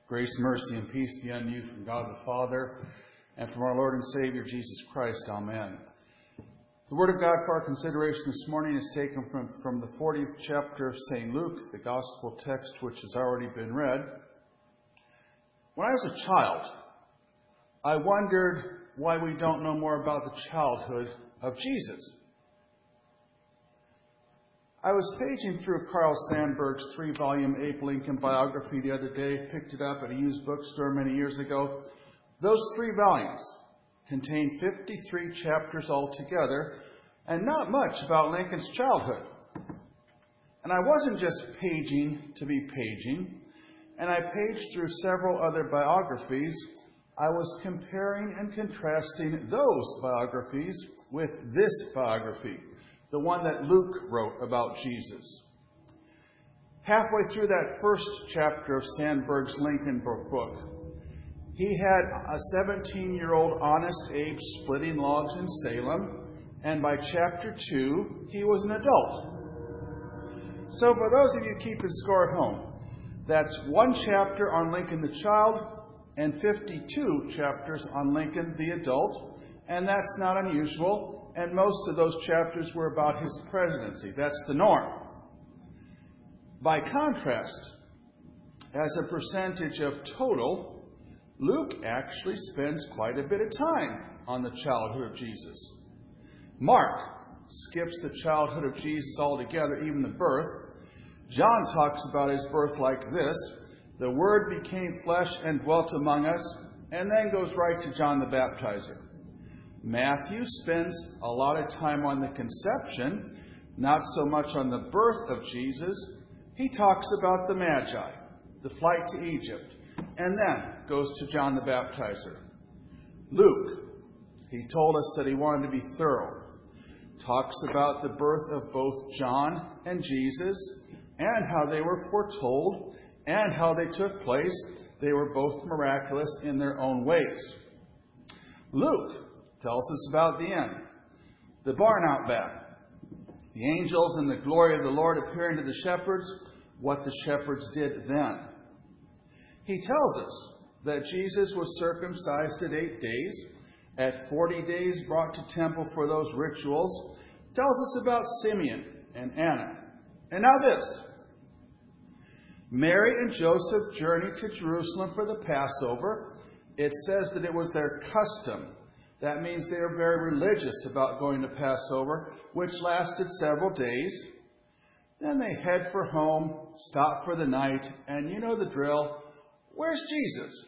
Grace, mercy, and peace be unto you from God the Father and from our Lord and Savior Jesus Christ. Amen. The Word of God for our consideration this morning is taken from the 40th chapter of St. Luke, the Gospel text which has already been read. When I was a child, I wondered why we don't know more about the childhood of Jesus. I was paging through Carl Sandburg's 3-volume Abe Lincoln biography the other day, picked it up at a used bookstore many years ago. Those 3 volumes contain 53 chapters altogether, and not much about Lincoln's childhood. And I wasn't just paging to be paging, and I paged through several other biographies. I was comparing and contrasting those biographies with this biography, the one that Luke wrote about Jesus. Halfway through that first chapter of Sandburg's Lincoln book, he had a 17-year-old honest Abe splitting logs in Salem, and by chapter 2, he was an adult. So for those of you keeping score at home, that's 1 chapter on Lincoln the child and 52 chapters on Lincoln the adult, and that's not unusual. And most of those chapters were about his presidency. That's the norm. By contrast, as a percentage of total, Luke actually spends quite a bit of time on the childhood of Jesus. Mark skips the childhood of Jesus altogether, even the birth. John talks about his birth like this: the Word became flesh and dwelt among us, and then goes right to John the Baptizer. Matthew spends a lot of time on the conception, not so much on the birth of Jesus. He talks about the Magi, the flight to Egypt, and then goes to John the Baptizer. Luke, he told us that he wanted to be thorough, talks about the birth of both John and Jesus, and how they were foretold, and how they took place. They were both miraculous in their own ways. Luke tells us about the end, the barn out back, the angels and the glory of the Lord appearing to the shepherds, what the shepherds did then. He tells us that Jesus was circumcised at 8 days, at 40 days brought to temple for those rituals, tells us about Simeon and Anna. And now this: Mary and Joseph journeyed to Jerusalem for the Passover. It says that it was their custom. That means they are very religious about going to Passover, which lasted several days. Then they head for home, stop for the night, and you know the drill. Where's Jesus?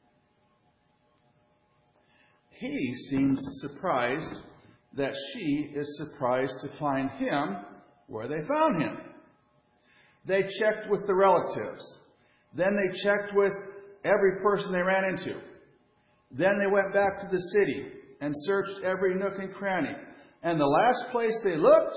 He seems surprised that she is surprised to find him where they found him. They checked with the relatives. Then they checked with every person they ran into. Then they went back to the city and searched every nook and cranny. And the last place they looked: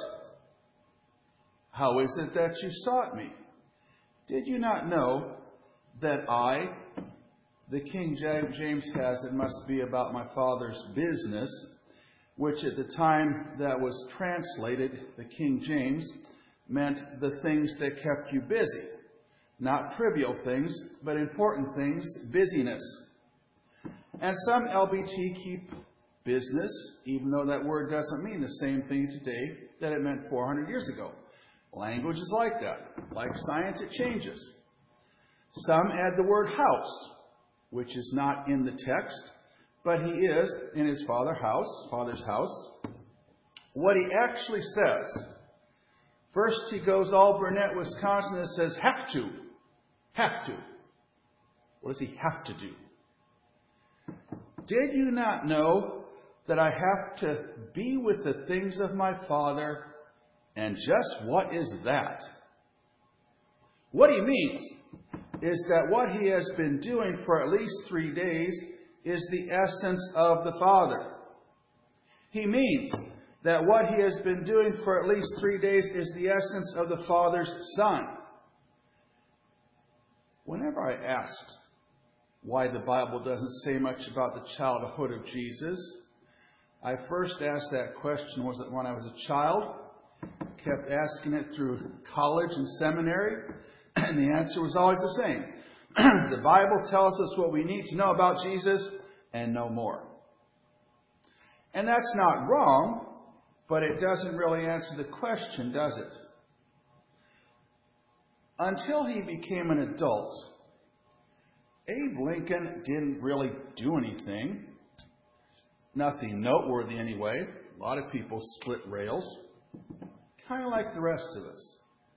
how is it that you sought me? Did you not know that I, the King James has, it must be about my Father's business, which at the time that was translated, the King James, meant the things that kept you busy. Not trivial things, but important things, busyness. And some LBT keep business, even though that word doesn't mean the same thing today that it meant 400 years ago. Language is like that. Like science, it changes. Some add the word house, which is not in the text, but he is in his Father's house. What he actually says: first he goes all Burnett, Wisconsin, and says, have to. What does he have to do? Did you not know that I have to be with the things of my Father? And just what is that? What he means is that what he has been doing for at least 3 days is the essence of the Father. He means that what he has been doing for at least 3 days is the essence of the Father's Son. Whenever I asked why the Bible doesn't say much about the childhood of Jesus, I first asked that question, was it when I was a child? Kept asking it through college and seminary, and the answer was always the same. The Bible tells us what we need to know about Jesus and no more. And that's not wrong, but it doesn't really answer the question, does it? Until he became an adult, Abe Lincoln didn't really do anything. Nothing noteworthy anyway. A lot of people split rails. Kind of like the rest of us.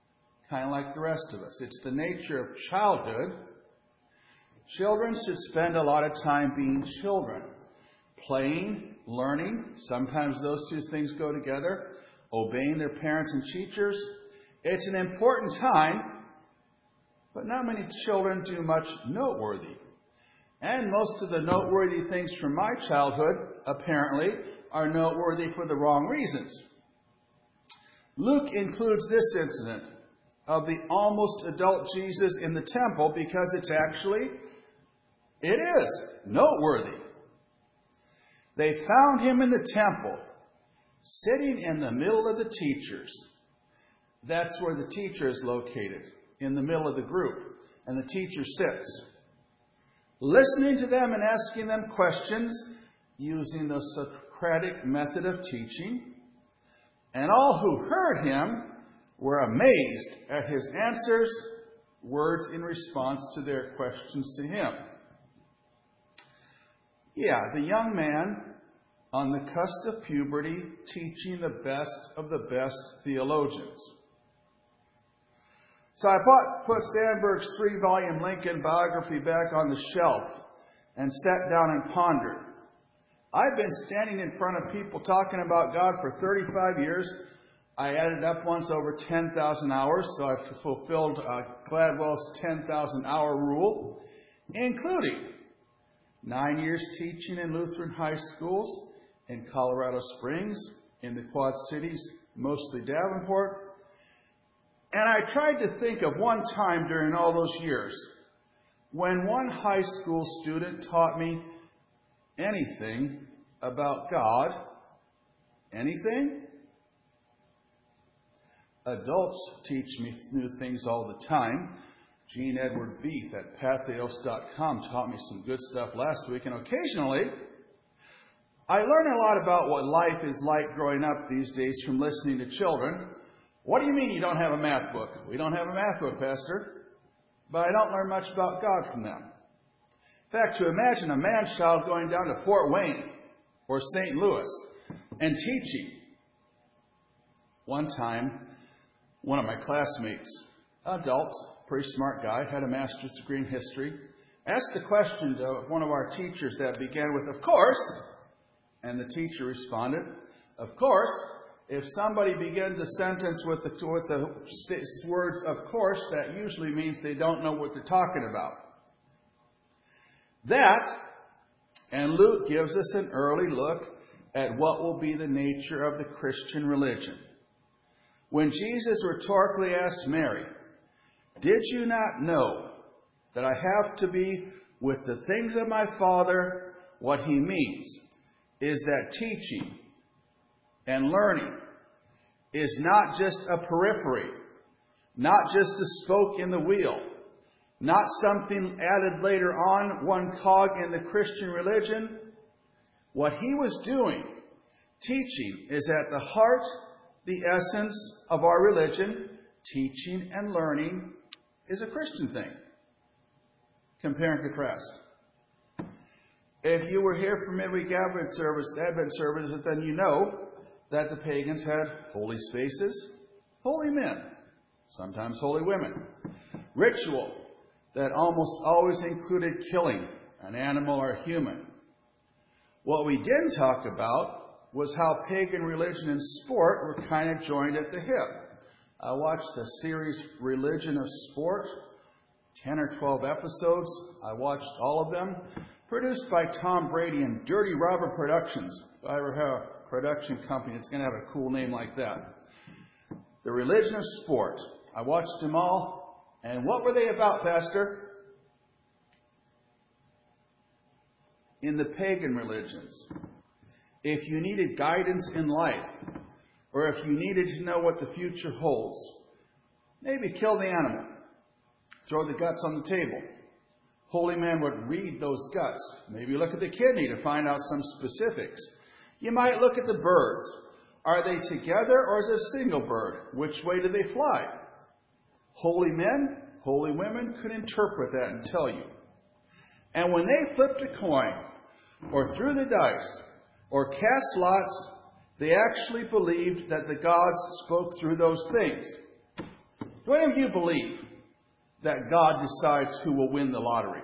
It's the nature of childhood. Children should spend a lot of time being children. Playing, learning. Sometimes those two things go together. Obeying their parents and teachers. It's an important time, but not many children do much noteworthy. And most of the noteworthy things from my childhood, apparently, are noteworthy for the wrong reasons. Luke includes this incident of the almost adult Jesus in the temple because it is noteworthy. They found him in the temple, sitting in the middle of the teachers. That's where the teacher is located, in the middle of the group, and the teacher sits, listening to them and asking them questions using the Socratic method of teaching. And all who heard him were amazed at his answers, words in response to their questions to him. Yeah, the young man on the cusp of puberty teaching the best of the best theologians. So I put Sandberg's 3-volume Lincoln biography back on the shelf and sat down and pondered. I've been standing in front of people talking about God for 35 years. I added up once over 10,000 hours, so I've fulfilled Gladwell's 10,000-hour rule, including 9 years teaching in Lutheran high schools in Colorado Springs, in the Quad Cities, mostly Davenport. And I tried to think of one time during all those years when one high school student taught me anything about God. Anything? Adults teach me new things all the time. Gene Edward Beef at Patheos.com taught me some good stuff last week, and occasionally I learn a lot about what life is like growing up these days from listening to children. What do you mean you don't have a math book? We don't have a math book, Pastor. But I don't learn much about God from them. In fact, to imagine a man-child going down to Fort Wayne or St. Louis and teaching. One time, one of my classmates, adult, pretty smart guy, had a master's degree in history, asked the question of one of our teachers that began with, "Of course," and the teacher responded, "Of course, if somebody begins a sentence with the words 'of course,' that usually means they don't know what they're talking about." That, and Luke gives us an early look at what will be the nature of the Christian religion. When Jesus rhetorically asked Mary, "Did you not know that I have to be with the things of my Father?" what he means is that teaching and learning is not just a periphery, not just a spoke in the wheel, not something added later on, one cog in the Christian religion. What he was doing, teaching, is at the heart, the essence of our religion. Teaching and learning is a Christian thing. Compare and contrast. If you were here for midweek Advent services, then you know that the pagans had holy spaces, holy men, sometimes holy women, ritual that almost always included killing an animal or a human. What we didn't talk about was how pagan religion and sport were kind of joined at the hip. I watched the series Religion of Sport, 10 or 12 episodes. I watched all of them. Produced by Tom Brady and Dirty Robber Productions. If I ever have a production company, it's going to have a cool name like that. The Religion of Sport. I watched them all. And what were they about, Pastor? In the pagan religions, if you needed guidance in life, or if you needed to know what the future holds, maybe kill the animal. Throw the guts on the table. Holy men would read those guts. Maybe look at the kidney to find out some specifics. You might look at the birds. Are they together or is it a single bird? Which way do they fly? Holy men, holy women could interpret that and tell you. And when they flipped a coin, or threw the dice, or cast lots, they actually believed that the gods spoke through those things. Do any of you believe that God decides who will win the lottery?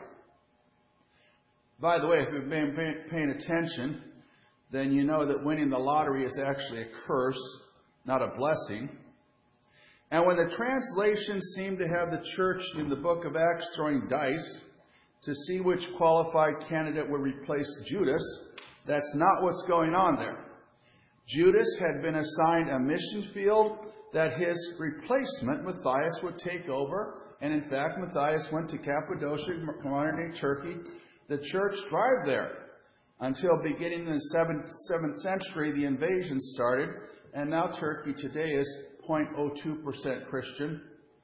By the way, if you've been paying attention, then you know that winning the lottery is actually a curse, not a blessing. And when the translations seem to have the church in the book of Acts throwing dice to see which qualified candidate would replace Judas, that's not what's going on there. Judas had been assigned a mission field that his replacement, Matthias, would take over. And in fact, Matthias went to Cappadocia, modern-day Turkey. The church thrived there until beginning in the 7th century, the invasion started. And now Turkey today is 0.02% Christian.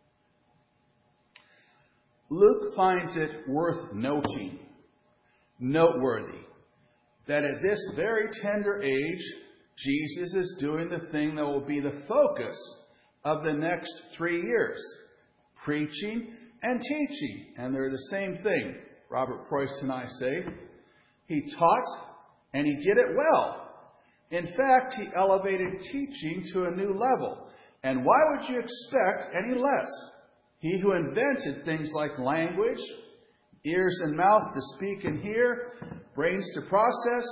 Luke finds it worth noteworthy, that at this very tender age, Jesus is doing the thing that will be the focus of the next 3 years, preaching and teaching. And they're the same thing, Robert Preuss and I say. He taught, and he did it well. In fact, he elevated teaching to a new level. And why would you expect any less? He who invented things like language, ears and mouth to speak and hear, brains to process.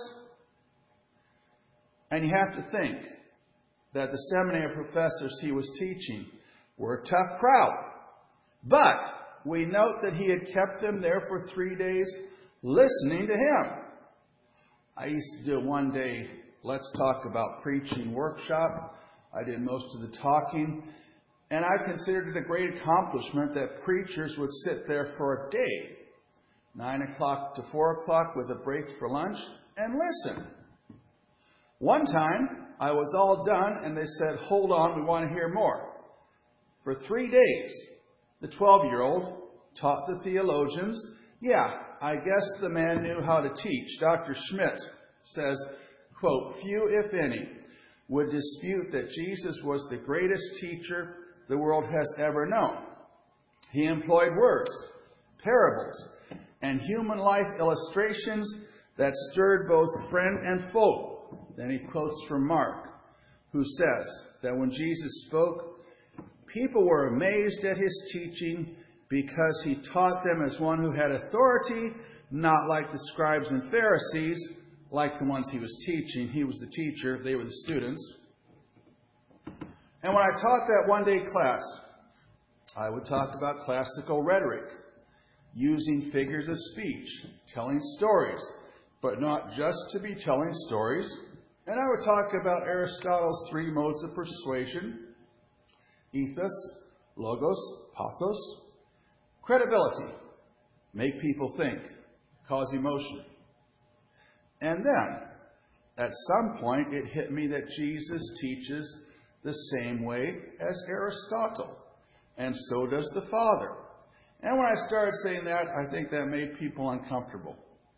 And you have to think that the seminary professors he was teaching were a tough crowd. But we note that he had kept them there for 3 days listening to him. I used to do a one-day Let's Talk About Preaching workshop. I did most of the talking. And I considered it a great accomplishment that preachers would sit there for a day, 9 o'clock to 4 o'clock with a break for lunch, and listen. One time, I was all done, and they said, hold on, we want to hear more. For 3 days, the 12-year-old taught the theologians. Yeah, I guess the man knew how to teach. Dr. Schmidt says, quote, few, if any, would dispute that Jesus was the greatest teacher the world has ever known. He employed words, parables, and human life illustrations that stirred both friend and foe. Then he quotes from Mark, who says that when Jesus spoke, people were amazed at his teaching because he taught them as one who had authority, not like the scribes and Pharisees, like the ones he was teaching. He was the teacher, they were the students. And when I taught that one-day class, I would talk about classical rhetoric, using figures of speech, telling stories, but not just to be telling stories. And I would talk about Aristotle's 3 modes of persuasion: ethos, logos, pathos. Credibility, make people think, cause emotion. And then, at some point, it hit me that Jesus teaches the same way as Aristotle, and so does the Father. And when I started saying that, I think that made people uncomfortable.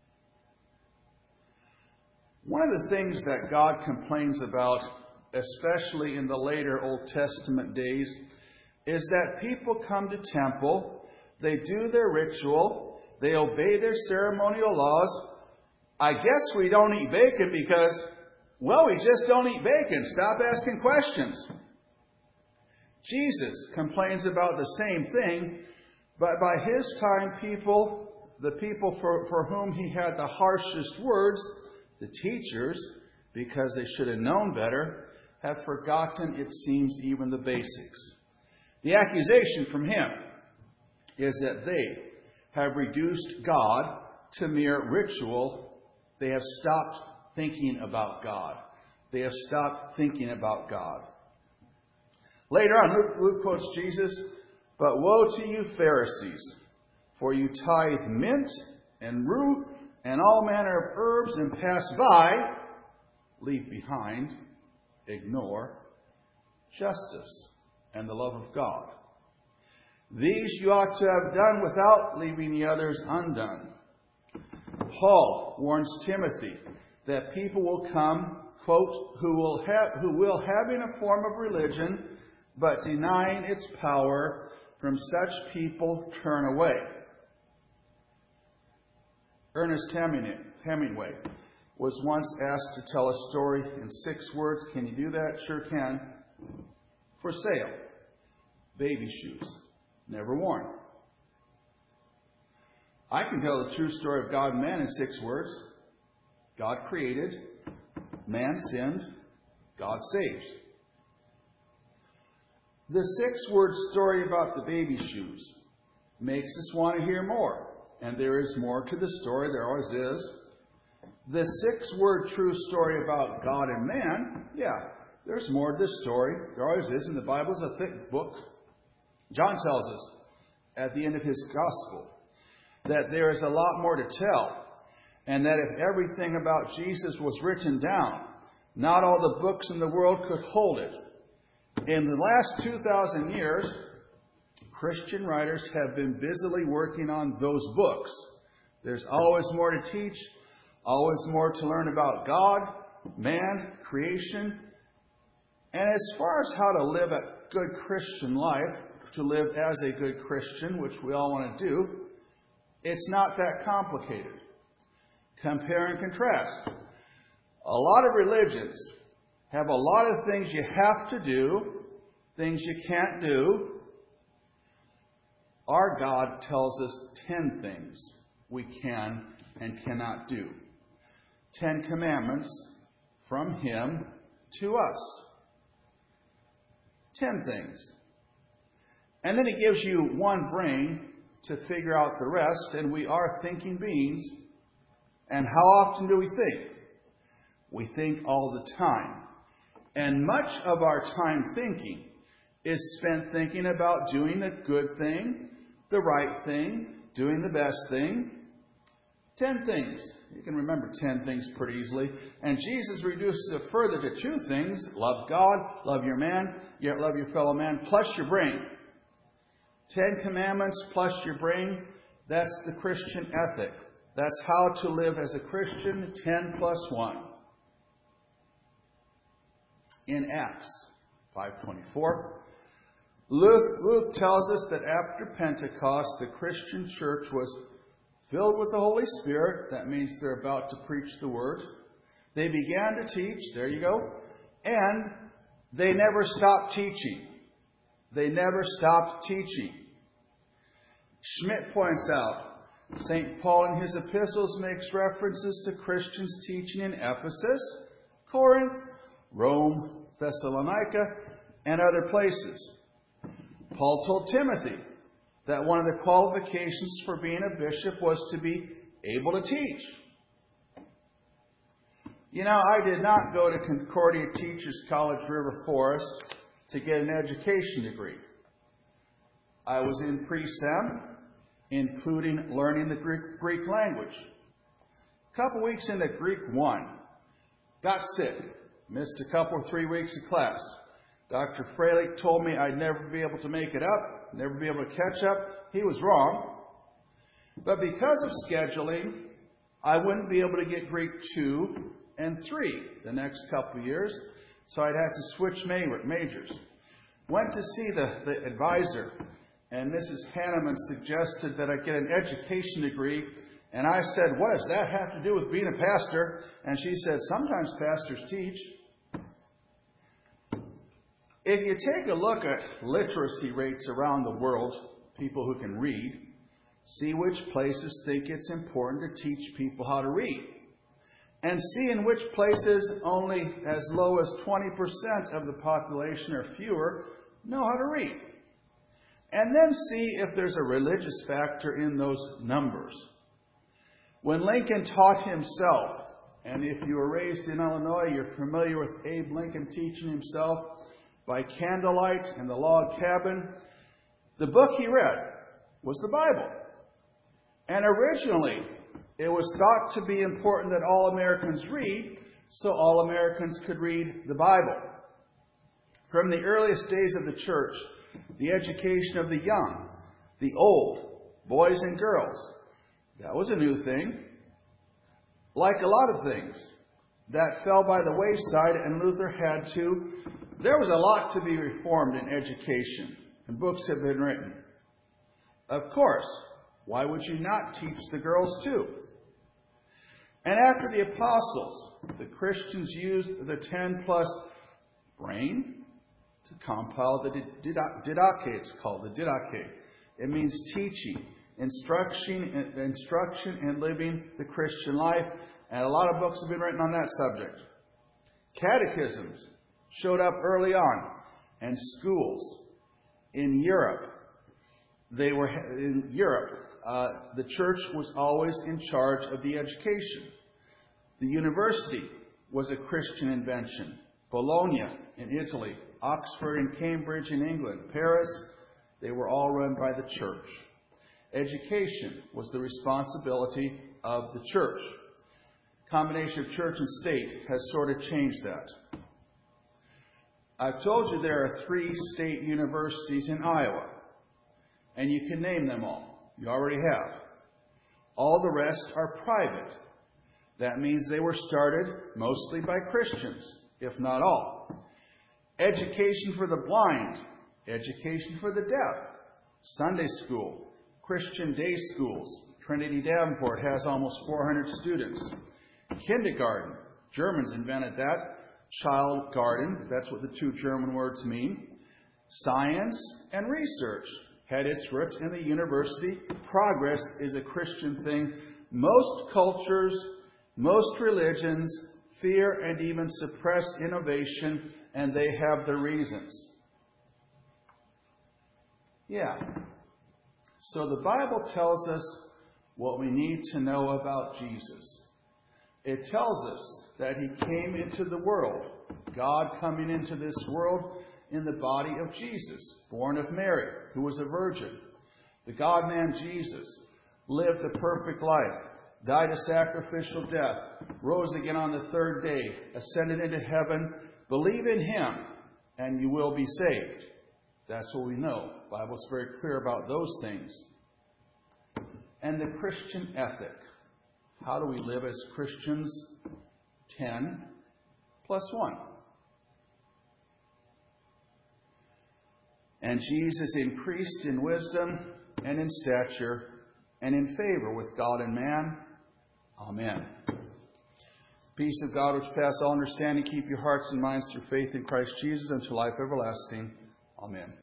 One of the things that God complains about, especially in the later Old Testament days, is that people come to temple, they do their ritual, they obey their ceremonial laws. I guess we don't eat bacon because, well, we just don't eat bacon. Stop asking questions. Jesus complains about the same thing, but by his time, the people for whom he had the harshest words, the teachers, because they should have known better, have forgotten, it seems, even the basics. The accusation from him is that they have reduced God to mere ritual. They have stopped thinking about God. They have stopped thinking about God. Later on, Luke quotes Jesus, but woe to you, Pharisees, for you tithe mint and rue and all manner of herbs and pass by, leave behind, ignore justice and the love of God. These you ought to have done without leaving the others undone. Paul warns Timothy that people will come, quote, who will having a form of religion, but denying its power, from such people turn away. Ernest Hemingway was once asked to tell a story in 6 words. Can you do that? Sure can. For sale. Baby shoes. Never worn. I can tell the true story of God and man in 6 words. God created. Man sinned. God saves. The 6-word story about the baby shoes makes us want to hear more. And there is more to the story. There always is. The 6-word true story about God and man, yeah, there's more to this story. There always is. And the Bible is a thick book. John tells us at the end of his gospel that there is a lot more to tell. And that if everything about Jesus was written down, not all the books in the world could hold it. In the last 2,000 years, Christian writers have been busily working on those books. There's always more to teach, always more to learn about God, man, creation. And as far as how to live a good Christian life, to live as a good Christian, which we all want to do, it's not that complicated. Compare and contrast. A lot of religions have a lot of things you have to do, things you can't do. Our God tells us 10 things we can and cannot do. 10 commandments from Him to us. 10 things. And then He gives you one brain to figure out the rest, and we are thinking beings. And how often do we think? We think all the time. And much of our time thinking is spent thinking about doing the good thing, the right thing, doing the best thing. 10 things. You can remember 10 things pretty easily. And Jesus reduces it further to 2 things. Love God, love your man, yet love your fellow man, plus your brain. 10 commandments plus your brain. That's the Christian ethic. That's how to live as a Christian, 10 plus 1. In Acts 5:24, Luke tells us that after Pentecost, the Christian church was filled with the Holy Spirit. That means they're about to preach the Word. They began to teach. There you go. And they never stopped teaching. They never stopped teaching. Schmidt points out, St. Paul in his epistles makes references to Christians teaching in Ephesus, Corinth, Rome, Thessalonica, and other places. Paul told Timothy that one of the qualifications for being a bishop was to be able to teach. You know, I did not go to Concordia Teachers College, River Forest, to get an education degree. I was in pre-sem, including learning the Greek language. A couple weeks into Greek 1, got sick, missed a couple or 3 weeks of class. Dr. Freilich told me I'd never be able to make it up, never be able to catch up. He was wrong. But because of scheduling, I wouldn't be able to get Greek 2 and 3 the next couple of years, so I'd have to switch majors. Went to see the advisor, and Mrs. Hanneman suggested that I get an education degree, and I said, what does that have to do with being a pastor? And she said, sometimes pastors teach. If you take a look at literacy rates around the world, people who can read, see which places think it's important to teach people how to read. And see in which places only as low as 20% of the population or fewer know how to read. And then see if there's a religious factor in those numbers. When Lincoln taught himself, and if you were raised in Illinois, you're familiar with Abe Lincoln teaching himself by candlelight in the log cabin, the book he read was the Bible. And originally, it was thought to be important that all Americans read, so all Americans could read the Bible. From the earliest days of the church, the education of the young The old, boys and girls. That was a new thing. Like a lot of things that fell by the wayside and Luther had to. There was a lot to be reformed in education, and books have been written. Of course, why would you not teach the girls too? And after the apostles, the Christians used the 10-plus brain to compile the didache. It's called the didache. It means teaching, instruction in living the Christian life. And a lot of books have been written on that subject. Catechisms showed up early on, and schools in Europe. The church was always in charge of the education. The university was a Christian invention. Bologna in Italy, Oxford and Cambridge in England, Paris, they were all run by the church. Education was the responsibility of the church. Combination of church and state has sort of changed that. I've told you there are 3 state universities in Iowa, and you can name them all. You already have. All the rest are private. That means they were started mostly by Christians, if not all. Education for the blind, education for the deaf, Sunday school, Christian day schools. Trinity Davenport has almost 400 students. Kindergarten, Germans invented that. Child garden, that's what the 2 German words mean. Science and research had its roots in the university. Progress is a Christian thing. Most cultures, most religions fear and even suppress innovation, and they have their reasons. Yeah. So the Bible tells us what we need to know about Jesus. It tells us that He came into the world, God coming into this world in the body of Jesus, born of Mary, who was a virgin. The God-man Jesus lived a perfect life, died a sacrificial death, rose again on the 3rd day, ascended into heaven. Believe in Him, and you will be saved. That's what we know. The Bible's very clear about those things. And the Christian ethic. How do we live as Christians? 10 plus 1. And Jesus increased in wisdom and in stature and in favor with God and man. Amen. Peace of God which passes all understanding, keep your hearts and minds through faith in Christ Jesus unto life everlasting. Amen.